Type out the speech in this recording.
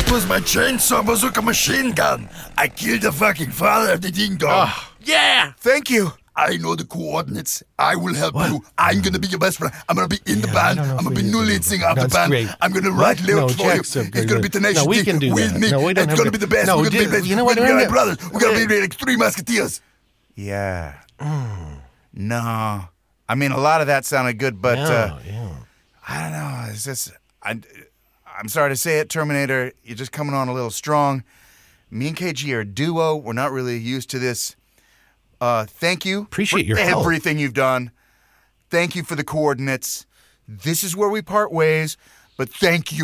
That was my chainsaw bazooka machine gun. I killed the fucking father of the ding dong. Yeah! Thank you. I know the coordinates. I will help you. I'm gonna be your best friend. I'm gonna be in the band. I don't know I'm if gonna we be need new to lead do singer that. of the That's band. great. I'm gonna write lyrics for you. Jack's It's gonna be Tenacious No, we D can do with that. me. No, we don't It's have gonna to- be the best. No, We're gonna be dude, the best. you know We're what, gonna be we're like gonna- brothers. We're gonna be like three musketeers. Yeah. No. I mean, a lot of that sounded good, but Yeah. I don't know. It's just, I'm sorry to say it, Terminator. You're just coming on a little strong. Me and KG are a duo. We're not really used to this. Thank you. Appreciate for your help. everything you've done. Thank you for the coordinates. This is where we part ways, but thank you.